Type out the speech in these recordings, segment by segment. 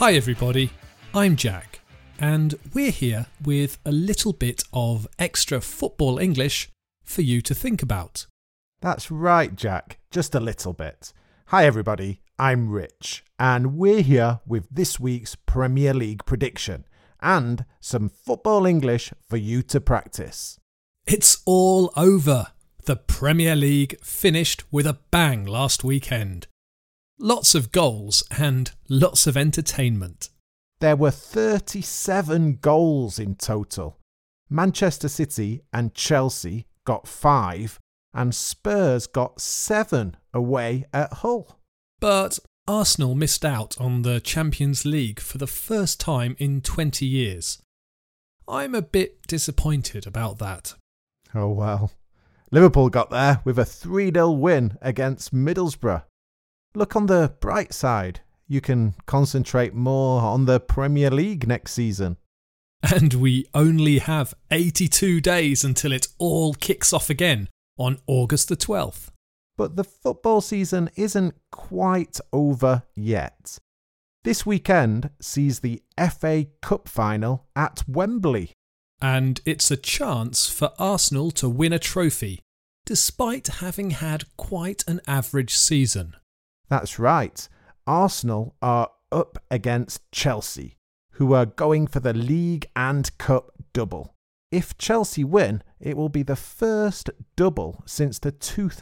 Hi everybody, I'm Jack, and we're here with a little bit of extra football English for you to think about. That's right, Jack, just a little bit. Hi everybody, I'm Rich, and we're here with this week's Premier League prediction and some football English for you to practice. It's all over. The Premier League finished with a bang last weekend. Lots of goals and lots of entertainment. There were 37 goals in total. Manchester City and Chelsea got 5 and Spurs got 7 away at Hull. But Arsenal missed out on the Champions League for the first time in 20 years. I'm a bit disappointed about that. Oh well. Liverpool got there with a 3-0 win against Middlesbrough. Look on the bright side. You can concentrate more on the Premier League next season. And we only have 82 days until it all kicks off again on August the 12th. But the football season isn't quite over yet. This weekend sees the FA Cup final at Wembley. And it's a chance for Arsenal to win a trophy, despite having had quite an average season. That's right. Arsenal are up against Chelsea, who are going for the league and cup double. If Chelsea win, it will be the first double since the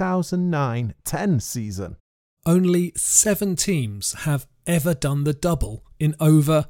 2009-10 season. Only 7 teams have ever done the double in over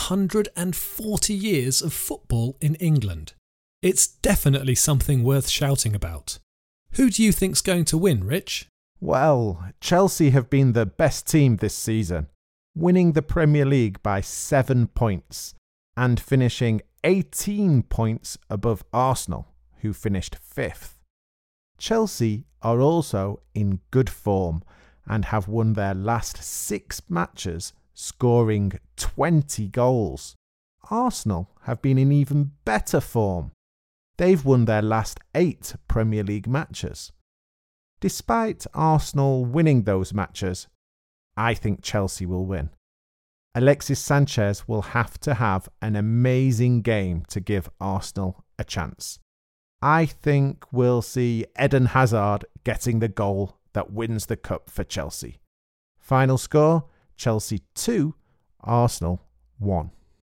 140 years of football in England. It's definitely something worth shouting about. Who do you think's going to win, Rich? Well, Chelsea have been the best team this season, winning the Premier League by 7 points and finishing 18 points above Arsenal, who finished 5th. Chelsea are also in good form and have won their last 6 matches, scoring 20 goals. Arsenal have been in even better form. They've won their last 8 Premier League matches. Despite Arsenal winning those matches, I think Chelsea will win. Alexis Sanchez will have to have an amazing game to give Arsenal a chance. I think we'll see Eden Hazard getting the goal that wins the cup for Chelsea. Final score, Chelsea 2, Arsenal 1.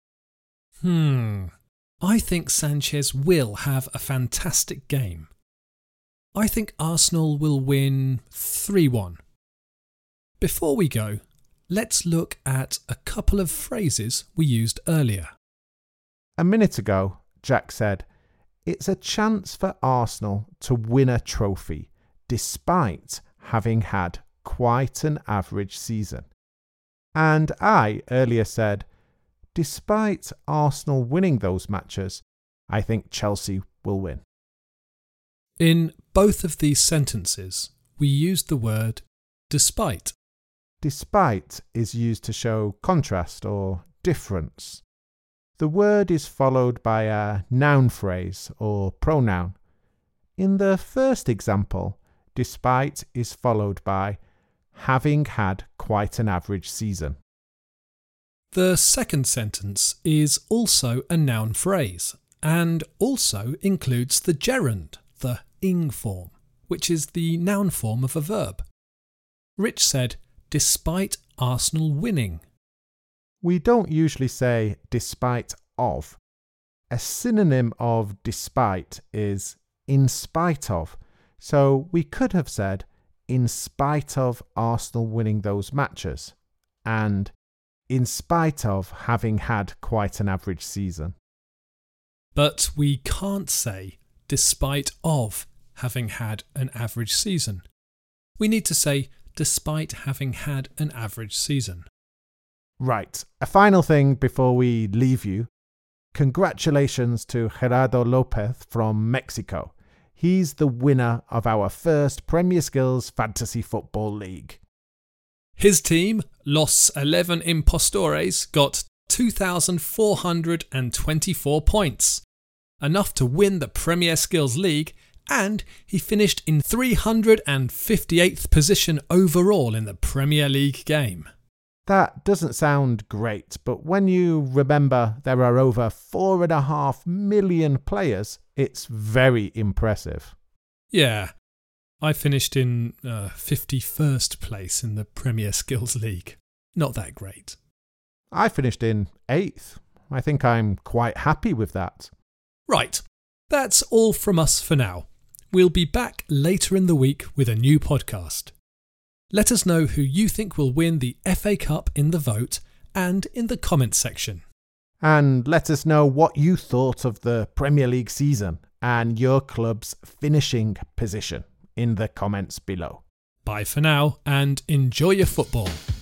I think Sanchez will have a fantastic game. I think Arsenal will win 3-1. Before we go, let's look at a couple of phrases we used earlier. A minute ago, Jack said, it's a chance for Arsenal to win a trophy, despite having had quite an average season. And I earlier said, despite Arsenal winning those matches, I think Chelsea will win. In both of these sentences, we used the word despite. Despite is used to show contrast or difference. The word is followed by a noun phrase or pronoun. In the first example, despite is followed by having had quite an average season. The second sentence is also a noun phrase and also includes the gerund, the ing form, which is the noun form of a verb. Rich said, despite Arsenal winning. We don't usually say despite of. A synonym of despite is in spite of, so we could have said in spite of Arsenal winning those matches and in spite of having had quite an average season. But we can't say despite of having had an average season. We need to say despite having had an average season. Right, a final thing before we leave you. Congratulations to Gerardo Lopez from Mexico. He's the winner of our first Premier Skills Fantasy Football League. His team, Los 11 Impostores, got 2,424 points, enough to win the Premier Skills League, and he finished in 358th position overall in the Premier League game. That doesn't sound great, but when you remember there are over 4.5 million players, it's very impressive. Yeah, I finished in 51st place in the Premier Skills League. Not that great. I finished in 8th. I think I'm quite happy with that. Right, that's all from us for now. We'll be back later in the week with a new podcast. Let us know who you think will win the FA Cup in the vote and in the comments section. And let us know what you thought of the Premier League season and your club's finishing position in the comments below. Bye for now and enjoy your football.